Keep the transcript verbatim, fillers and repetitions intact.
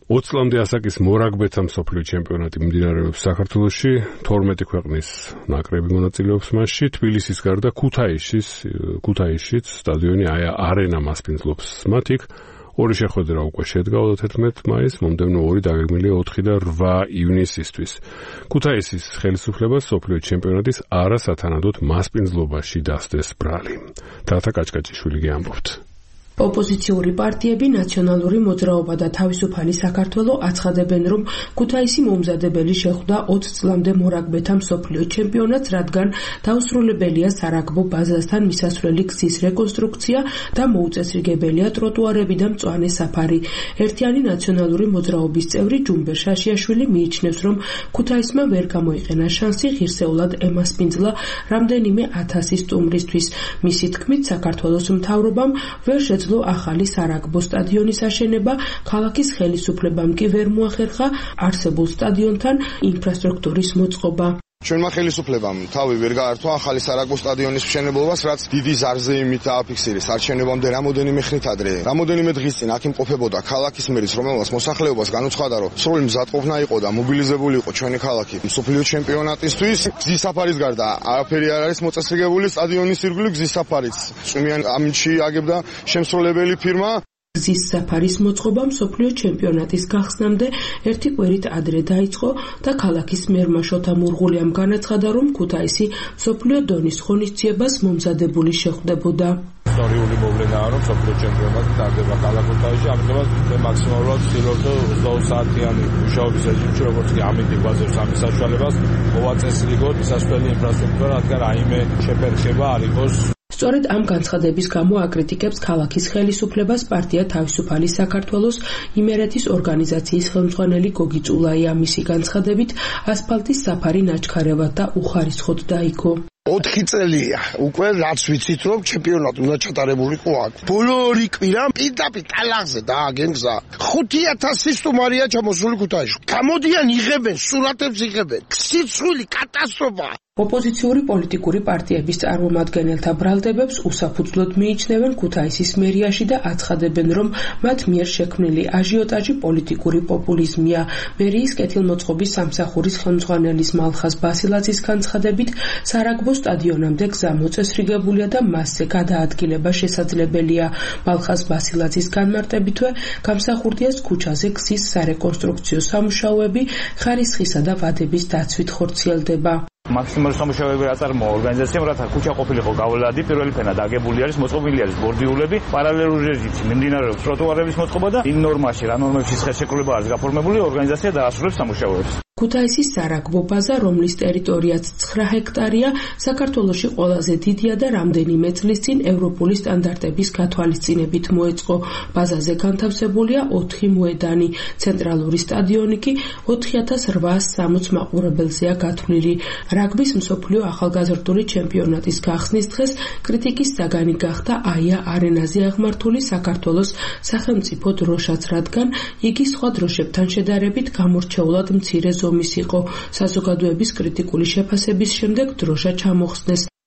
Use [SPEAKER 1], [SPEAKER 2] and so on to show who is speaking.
[SPEAKER 1] ოცი წლამდე ასაკის მორაგბეთა მსოფლიო ჩემპიონატი მიმდინარეობს საქართველოში, თორმეტი ქვეყნის ნაკრები მონაწილეობს მასში, თბილისის გარდა ქუთაისის, ქუთაისშიც სტადიონი არენა მასპინძლობს მათ იქ. ორი შეხვედრა უკვე შედგა თერთმეტ მაისს, მომდევნო ორი დაგეგმილია ოთხი და რვა ივნისისთვის. ქუთაისის ხელისუფლებას მსოფლიო ჩემპიონატის არასათანადოდ მასპინძლობაში დასდეს ბრალი. თათა კაჭკაჭიშვილი გეამბობთ.
[SPEAKER 2] ოპოზიციური პარტიები, ნაციონალური მოძრაობა და თავისუფალი საქართველო აცხადებენ, რომ ქუთაისი მომზადებელი შეხვდა ოცი წლამდე მორაგბეთა მსოფლიო ჩემპიონატს, რადგან დაუსრულებელია სარაგბო ბაზასთან მისასვლელი გზის რეკონსტრუქცია და მოუწესრიგებელია ტროტუარები და მწვანე საფარი. ერთიანი ნაციონალური მოძრაობის წევრი ჯუმბერ შაშიაშვილი მიიჩნევს, რომ ქუთაისმა ვერ გამოიყენა შანსი ღირსეულად ემასპინძლა რამდენიმე ათასი სტუმრისთვის. მისი თქმით, საქართველოს მთავრობამ ვერ შეძლო ახალი სარაგბო სტადიონის აშენება, ქალაქის ხელისუფლებამ კი ვერ მოახერხა არსებულ სტადიონთან ინფრასტრუქტურის მოწყობა.
[SPEAKER 3] ჩვენმა ხელისუფლებამ თავი ვერ გაართვა ახალი სარაგბო სტადიონის მშენებლობას, რაც დიდი ზარზეიმით დააფიქსირეს არჩევნებამდე რამოდენიმე ხნით ადრე. რამოდენიმე დღის წინ აქ იმყოფებოდა ქალაქის მერის, რომელმაც მოსახლეობას განუცხადა, რომ სრული მზადყოფნა იყო და მობილიზებული იყო ჩვენი ქალაქი მსოფლიო ჩემპიონატისთვის. გზის საფარის გარდა არაფერი არ არის მოწესრიგებული, სტადიონის ირგვლივ გზის საფარიც წვიმიან ამინდში აგებდა შემსრულებელი ფირმა.
[SPEAKER 2] გზის საფარის მოწყობა მსოფლიო ჩემპიონატის გახსნამდე ერთი კვირით ადრე დაიწყო და ქალაქის მერმა შოთა მურღულიამ განაცხადა, რომ ქუთაისი მსოფლიო დონის ღონისძიებას მომზადებული შეხვდებოდა.
[SPEAKER 4] ისტორიული მოვლენაა, რომ მსოფლიო ჩემპიონატი ტარდება ქალაქ ქუთაისში, ამიტომაც მე მაქსიმალურად ვცდილობ ოცდაოთხ საათიანი მუშაობის რეჟიმში, როგორც კი ამიტივაზებს ამის საშუალებას, მოვაწესრიგოთ მისასვლელი ინფრასტრუქტურა, რადგან რაიმე შეფერხება არ იყოს.
[SPEAKER 2] სწორედ ამ განცხადების გამო აკრიტიკებს ქალაქის ხელისუფლებას პარტია თავისუფალი საქართველოს იმერეთის ორგანიზაციის ხელმძღვანელი გოგი წულაია. მისი განცხადებით, ასფალტის საფარი ნაჩქარევად და უხარისხოდ დაიგო.
[SPEAKER 5] ოთხი წელია უკვე რაც ვიცით, რომ ჩემპიონატი უნდა ჩატარებულიყო აქ. ბოლო ორი კვირა პირდაპირ ტალაღზე დააგენ გზა. ხუთი ათასი სტუმარია ჩამოსული ქუთაისში. გამოდიან იღებენ, სურათებს იღებენ. სიცხვილი კატასტროფა.
[SPEAKER 2] ოპოზიციური პოლიტიკური პარტიების წარმომადგენელთა ბრალდებებს უსაფუძვლოდ მიიჩნევენ ქუთაისის მერიაში და აცხადებენ, რომ მათ მიერ შექმნილი აჟიოტაჟი პოლიტიკური პოპულიზმია. მერიის კეთილმოწყობის სამსახურის ხელმძღვანელის მალხაზ ბასილაძის განცხადებით, სარაგბო სტადიონამდე გზა მოწესრიგებულია და მასზე გადაადგილება შესაძლებელია. მალხაზ ბასილაძის განმარტებითვე, გამსახურდიას ქუჩაზე გზის სარეკონსტრუქციო სამუშაოები ხარისხისა და ვადების დაცვით ხორციელდება.
[SPEAKER 4] მაქსიმალური სამუშაოები აწარმოა ორგანიზაციამ, რათა ქუჩა ყოფილიყო გავლადი, პირველი ფენა დაგებული არის, მოწყობილი არის ბორდიულები, პარალელურ რეჟიმში მიმდინარეობს ტროტუარების მოწყობა და იმ ნორმაში, რა ნორმებში ხელშეკრულება არის გაფორმებული, ორგანიზაცია დაასრულებს სამუშაოებს.
[SPEAKER 2] ქუთაისის სარაგბო ბაზა, რომლის ტერიტორიაც ცხრა ჰექტარია, საქართველოში ყველაზე დიდია და რამდენიმე წლის წინ ევროპული სტანდარტების გათვალისწინებით მოეწყო. ბაზაზე განთავსებულია ოთხი მოედანი, ცენტრალური სტადიონი კი ოთხი ათას რვაასი სამოც მაყურებელზეა გათვლილი. რაგბის მსოფლიო ახალგაზრდული ჩემპიონატის გახსნის დღეს კრიტიკის საგანი გახდა აია არენაზე აღმართული საქართველოს სახელმწიფო დროშაც, რადგან იგი სხვა დროშებთან შედარებით გამორჩეულად მცირე ზომის იყო. საზოგადოების კრიტიკული შეფასების შემდეგ დროშა ჩამოხსნეს.